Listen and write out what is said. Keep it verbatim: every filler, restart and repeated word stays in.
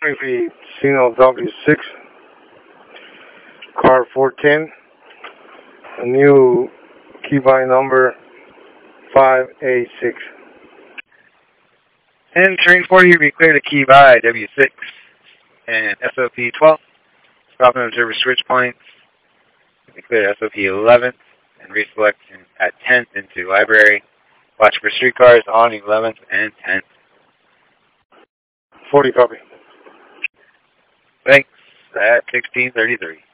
Maybe Sino W six, car four ten, a new keybind number five A six. And train forty, you be clear to key by W six and S O P twelve. Stop and observer switch points. Be clear to S O P eleventh and reselect at tenth into library. Watch for streetcars on eleventh and tenth. forty copy. Thanks at sixteen thirty-three.